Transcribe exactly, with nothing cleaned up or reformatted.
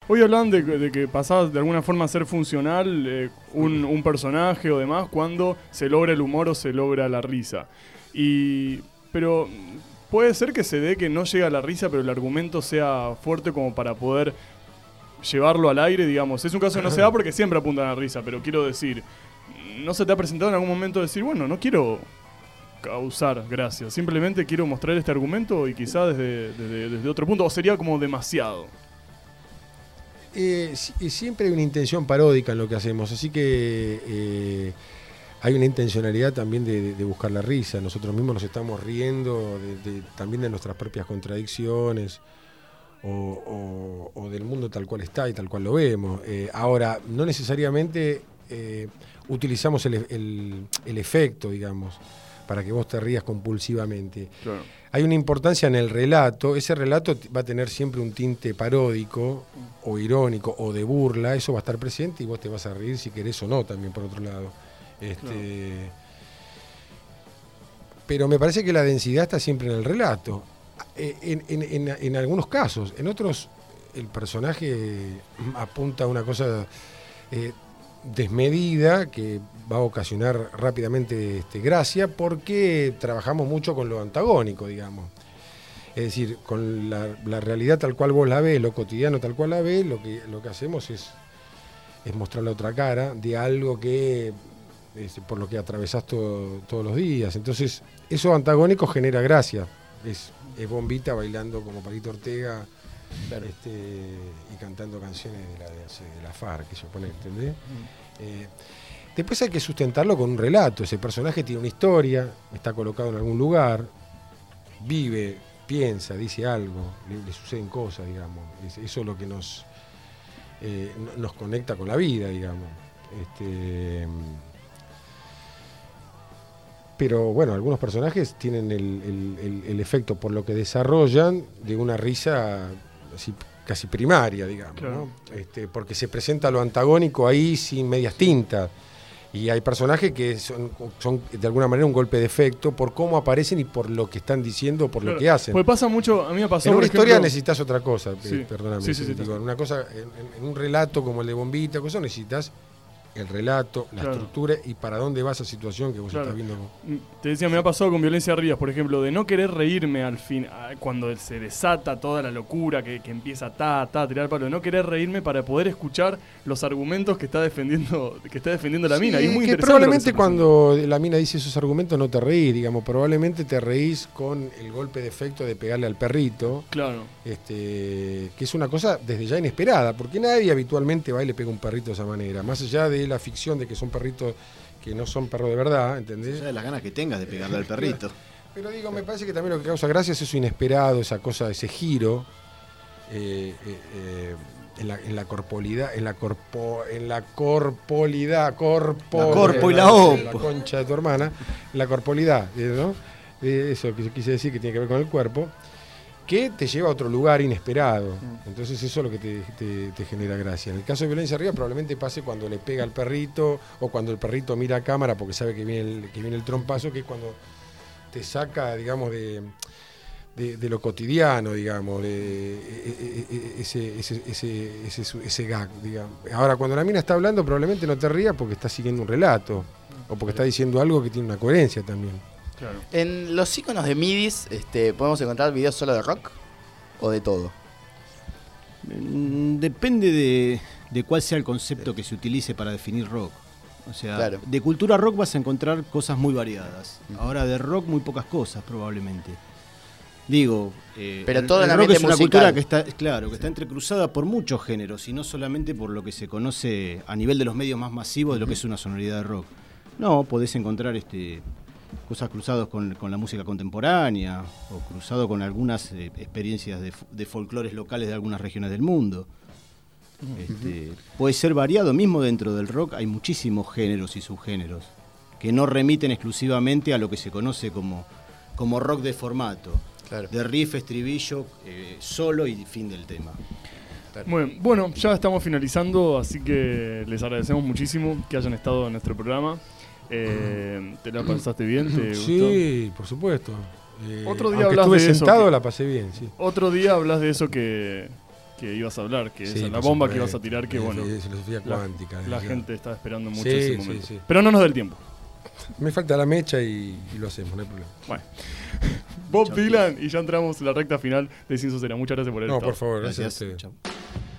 Hoy hablan de, de que pasás de alguna forma a ser funcional eh, un, un personaje o demás cuando se logra el humor o se logra la risa. Y pero puede ser que se dé que no llega a la risa, pero el argumento sea fuerte como para poder llevarlo al aire, digamos. Es un caso que no se da porque siempre apuntan a la risa, pero quiero decir, ¿no se te ha presentado en algún momento decir, bueno, no quiero causar gracia, simplemente quiero mostrar este argumento y quizá desde, desde, desde otro punto, o sería como demasiado? Eh, siempre hay una intención paródica en lo que hacemos, así que eh, hay una intencionalidad también de, de, de buscar la risa. Nosotros mismos nos estamos riendo de, de, también de nuestras propias contradicciones o, o, o del mundo tal cual está y tal cual lo vemos. Eh, ahora, no necesariamente eh, utilizamos el, el, el efecto, digamos, para que vos te rías compulsivamente. Claro. Hay una importancia en el relato. Ese relato va a tener siempre un tinte paródico o irónico o de burla. Eso va a estar presente y vos te vas a reír si querés o no también, por otro lado. Este, claro. Pero me parece que la densidad está siempre en el relato. En, en, en, en algunos casos. En otros, el personaje apunta a una cosa eh, desmedida que va a ocasionar rápidamente este, gracia, porque trabajamos mucho con lo antagónico, digamos. Es decir, con la, la realidad tal cual vos la ves, lo cotidiano tal cual la ves, lo que, lo que hacemos es, es mostrar la otra cara de algo que es por lo que atravesás todo, todos los días. Entonces, eso antagónico genera gracia. Es, es Bombita bailando como Palito Ortega, claro. este, y cantando canciones de la, de, de la FARC, que se pone, ¿entendés? Mm. Eh, después hay que sustentarlo con un relato. Ese personaje tiene una historia, está colocado en algún lugar, vive, piensa, dice algo, le, le suceden cosas, digamos. Es, eso es lo que nos, eh, nos conecta con la vida, digamos. Este, pero bueno, algunos personajes tienen el, el, el, el efecto, por lo que desarrollan, de una risa así, casi primaria, digamos, claro. ¿no? Este, porque se presenta lo antagónico ahí sin medias tintas. Y hay personajes que son, son de alguna manera un golpe de efecto por cómo aparecen y por lo que están diciendo, por claro. lo que hacen. Pues pasa mucho, a mí me pasó. En una ejemplo, historia necesitas otra cosa, sí. eh, perdóname. Sí, sí, sí, digo, una cosa, en, en un relato como el de Bombita, cosa, necesitas el relato, la claro. estructura y para dónde va esa situación que vos claro. estás viendo. Te decía, me ha pasado con Violencia Ríos, por ejemplo, de no querer reírme al fin, cuando se desata toda la locura, que, que empieza ta, ta, a tirar palo, de no querer reírme para poder escuchar los argumentos que está defendiendo, que está defendiendo la sí, mina. Y es muy que interesante probablemente que cuando la mina dice esos argumentos no te reís, digamos, probablemente te reís con el golpe de efecto de pegarle al perrito. Claro. Este, que es una cosa desde ya inesperada, porque nadie habitualmente va y le pega un perrito de esa manera, más allá de la ficción de que son perritos que no son perros de verdad, ¿entendés? Ya de las ganas que tengas de pegarle al perrito. Pero digo, me parece que también lo que causa gracia es eso inesperado, esa cosa, ese giro eh, eh, eh, en, la, en la corpolidad, en la corpo, en la corpolidad, corpo, la corpo y la opo, la concha de tu hermana, la corpolidad, ¿no? Eso que yo quise decir que tiene que ver con el cuerpo, que te lleva a otro lugar inesperado. Entonces eso es lo que te, te, te genera gracia. En el caso de Violencia Arriba probablemente pase cuando le pega al perrito o cuando el perrito mira a cámara porque sabe que viene el, que viene el trompazo, que es cuando te saca, digamos, de, de, de lo cotidiano, digamos, de ese, ese, ese, ese, ese gag, digamos. Ahora, cuando la mina está hablando probablemente no te rías porque está siguiendo un relato o porque está diciendo algo que tiene una coherencia también. Claro. En los iconos de midis, este, ¿podemos encontrar videos solo de rock o de todo? Depende de, de cuál sea el concepto que se utilice para definir rock. O sea, claro. de cultura rock vas a encontrar cosas muy variadas. Uh-huh. Ahora de rock muy pocas cosas probablemente. Digo, eh, pero todo el, el rock es una musical. cultura que está, claro, que sí. está entrecruzada por muchos géneros y no solamente por lo que se conoce a nivel de los medios más masivos de lo que es una sonoridad de rock. No, podés encontrar este cosas cruzadas con, con la música contemporánea o cruzado con algunas eh, experiencias de, de folclores locales de algunas regiones del mundo. Uh-huh. Este, puede ser variado, mismo dentro del rock hay muchísimos géneros y subgéneros que no remiten exclusivamente a lo que se conoce como, como rock de formato, claro. de riff, estribillo, eh, solo y fin del tema. Bueno, bueno, ya estamos finalizando, así que les agradecemos muchísimo que hayan estado en nuestro programa. Eh, ¿Te la pasaste bien? ¿Te gustó? Sí, por supuesto. Eh, Otro día aunque hablas estuve de sentado, eso que, la pasé bien, sí. Otro día hablas de eso que, que ibas a hablar, que Sí, es la por bomba que supuesto. ibas a tirar, que De- bueno, de filosofía la, cuántica. la de- gente está esperando mucho Sí, ese sí, momento. sí. Pero no nos da el tiempo. Me falta la mecha y, y lo hacemos, no hay problema. Bueno. Bob Dylan y ya entramos en la recta final de Sin Sosera. Muchas gracias por el No, estado. por favor, gracias, Gracias. a ustedes. Chau.